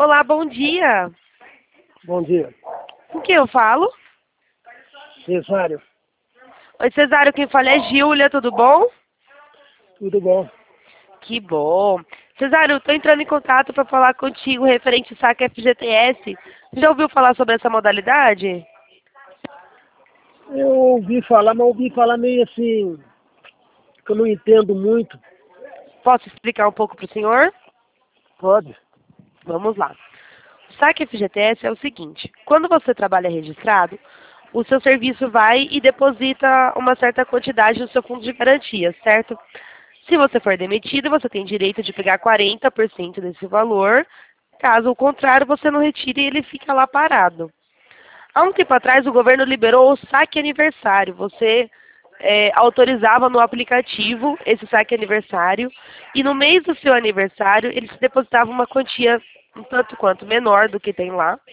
Olá, bom dia. Bom dia. Com quem eu falo? Cesário, Oi, Cesário, quem fala é Júlia, tudo bom? tudo bom? Que bom. Cesário, eu tô entrando em contato para falar contigo referente ao saque FGTS. Você já ouviu falar sobre essa modalidade? Eu ouvi falar, mas ouvi falar meio assim, que eu não entendo muito. Posso explicar um pouco para o senhor? Pode? Vamos lá. O saque FGTS é o seguinte: quando você trabalha registrado, o seu serviço vai e deposita uma certa quantidade no seu fundo de garantia, certo? Se você for demitido, você tem direito de pegar 40% desse valor. Caso contrário, você não retire e ele fica lá parado. Há um tempo atrás, o governo liberou o saque aniversário. Você autorizava no aplicativo esse saque aniversário e no mês do seu aniversário, eles depositavam uma quantia um tanto quanto menor do que tem lá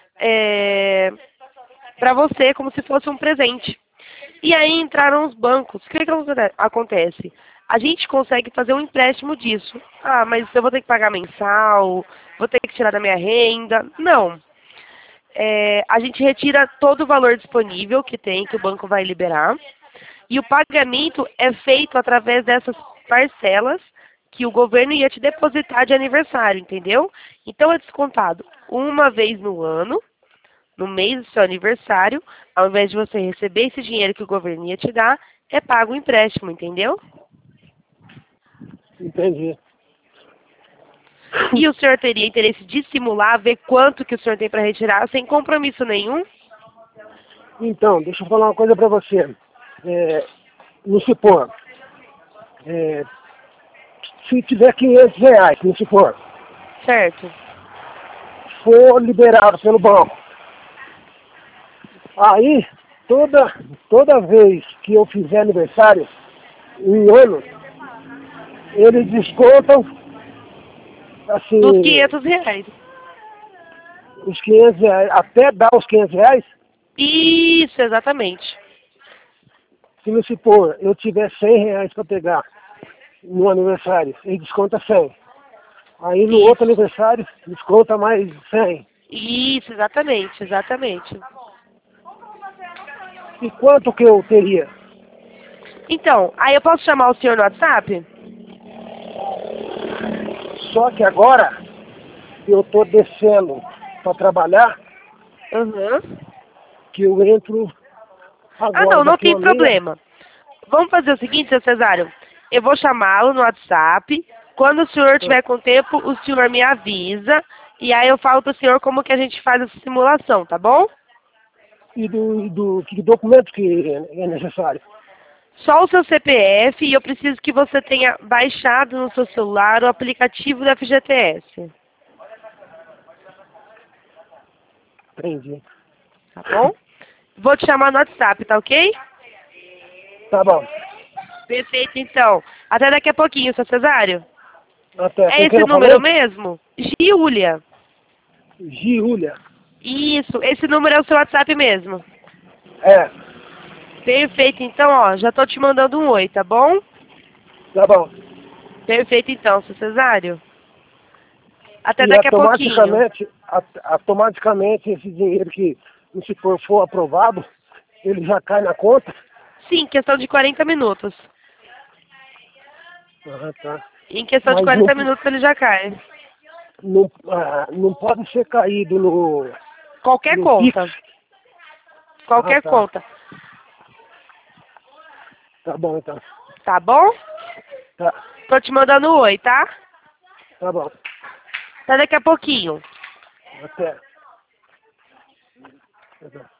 para você, como se fosse um presente. E aí entraram os bancos. O que acontece? A gente consegue fazer um empréstimo disso. Ah, mas eu vou ter que pagar mensal, vou ter que tirar da minha renda. Não. A gente retira todo o valor disponível que tem, que o banco vai liberar. E o pagamento é feito através dessas parcelas que o governo ia te depositar de aniversário, entendeu? Então é descontado uma vez no ano, no mês do seu aniversário, ao invés de você receber esse dinheiro que o governo ia te dar, é pago o empréstimo, entendeu? Entendi. E o senhor teria interesse de simular, ver quanto que o senhor tem para retirar, sem compromisso nenhum? Então, deixa eu falar uma coisa para você. Vamos supor, é, se tiver R$ 500, vamos supor, Certo. for liberado pelo banco, aí toda vez que eu fizer aniversário, em ano, eles descontam, Dos assim, R$ 500. os R$ 500, até dar os R$ 500. Isso, exatamente. Se me supor, eu tiver R$ 100 para pegar no aniversário, ele desconta 100. Aí no outro Isso. aniversário, desconta mais 100. Isso, exatamente, exatamente. E quanto que eu teria? Então, aí eu posso chamar o senhor no WhatsApp? Só que agora, eu estou descendo para trabalhar, Uhum. que eu entro Ah, agora, não, não daqui tem uma meia. problema. Vamos fazer o seguinte, seu Cesário. Eu vou chamá-lo no WhatsApp. Quando o senhor tiver com tempo, o senhor me avisa. E aí eu falo pro senhor como que a gente faz essa simulação, tá bom? E que documento que é necessário? Só o seu CPF e eu preciso que você tenha baixado no seu celular o aplicativo do FGTS. Entendi. Tá bom? Vou te chamar no WhatsApp, tá ok? Tá bom. Perfeito, então. Até daqui a pouquinho, seu Cesário. Até. É Com quem esse eu número falei? mesmo? Giulia. Giulia. Isso, esse número é o seu WhatsApp mesmo. É. Perfeito, então, ó, já tô te mandando um oi, tá bom? Tá bom. Perfeito, então, seu Cesário. Até E daqui a pouquinho. automaticamente esse dinheiro que, se for aprovado, ele já cai na conta? Sim, questão de 40 minutos. Ah, tá. Em questão de Mas 40 minutos ele já cai. não pode ser caído Qualquer no Pix. conta. Ah, Qualquer tá. conta. Tá bom, então. Tá bom? Tá, Tô te mandando um oi, tá? tá bom. Até daqui a pouquinho. Até. Até.